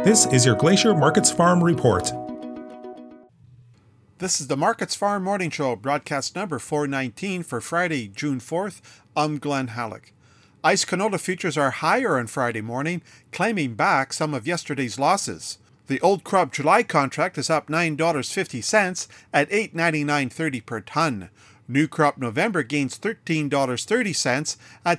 This is your Glacier Markets Farm Report. This is the Markets Farm Morning Show, broadcast number 419 for Friday, June 4th. I'm Glenn Halleck. ICE canola futures are higher on Friday morning, claiming back some of yesterday's losses. The old crop July contract is up $9.50 at $8.9930 per ton. New crop November gains $13.30 at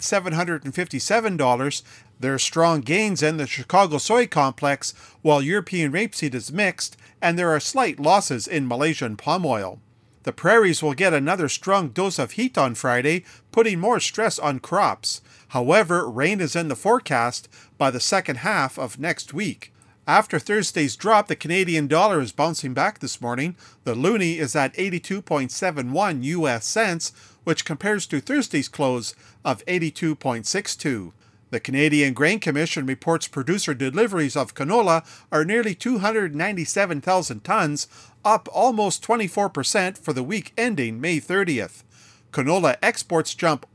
$757. There are strong gains in the Chicago soy complex, while European rapeseed is mixed, and there are slight losses in Malaysian palm oil. The prairies will get another strong dose of heat on Friday, putting more stress on crops. However, rain is in the forecast by the second half of next week. After Thursday's drop, the Canadian dollar is bouncing back this morning. The loonie is at 82.71 US cents, which compares to Thursday's close of 82.62. The Canadian Grain Commission reports producer deliveries of canola are nearly 297,000 tons, up almost 24% for the week ending May 30th. Canola exports jump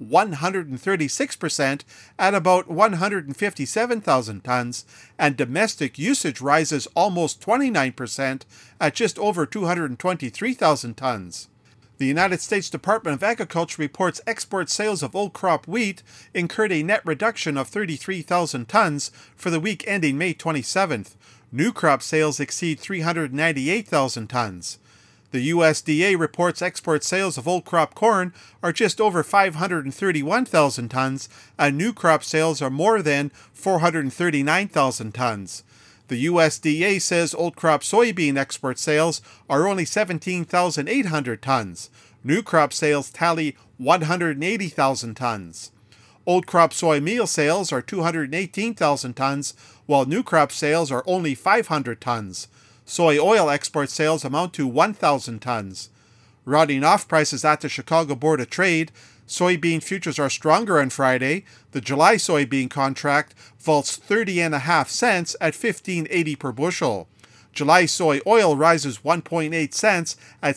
136% at about 157,000 tons, and domestic usage rises almost 29% at just over 223,000 tons. The United States Department of Agriculture reports export sales of old crop wheat incurred a net reduction of 33,000 tons for the week ending May 27th. New crop sales exceed 398,000 tons. The USDA reports export sales of old crop corn are just over 531,000 tons, and new crop sales are more than 439,000 tons. The USDA says old crop soybean export sales are only 17,800 tons. New crop sales tally 180,000 tons. Old crop soy meal sales are 218,000 tons, while new crop sales are only 500 tons. Soy oil export sales amount to 1,000 tons. Rounding off prices at the Chicago Board of Trade, soybean futures are stronger on Friday. The July soybean contract vaults 30.5 cents at $15.80 per bushel. July soy oil rises 1.8 cents at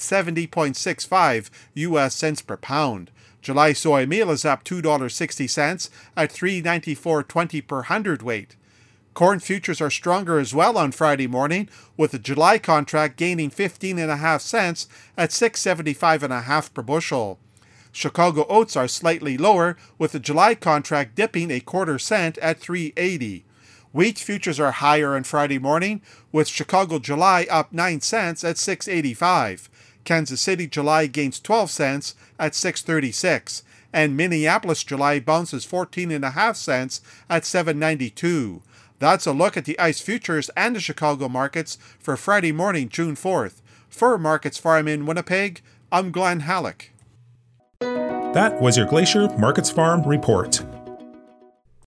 70.65 US cents per pound. July soy meal is up $2.60 at $3.9420 per hundredweight. Corn futures are stronger as well on Friday morning, with the July contract gaining 15.5 cents at $6.75.5 per bushel. Chicago oats are slightly lower, with the July contract dipping a quarter cent at $3.80. Wheat futures are higher on Friday morning, with Chicago July up 9 cents at $6.85. Kansas City July gains 12 cents at $6.36, and Minneapolis July bounces 14.5 cents at $7.92. That's a look at the ICE futures and the Chicago markets for Friday morning, June 4th. For Markets Farm in Winnipeg, I'm Glenn Halleck. That was your Glacier Markets Farm Report.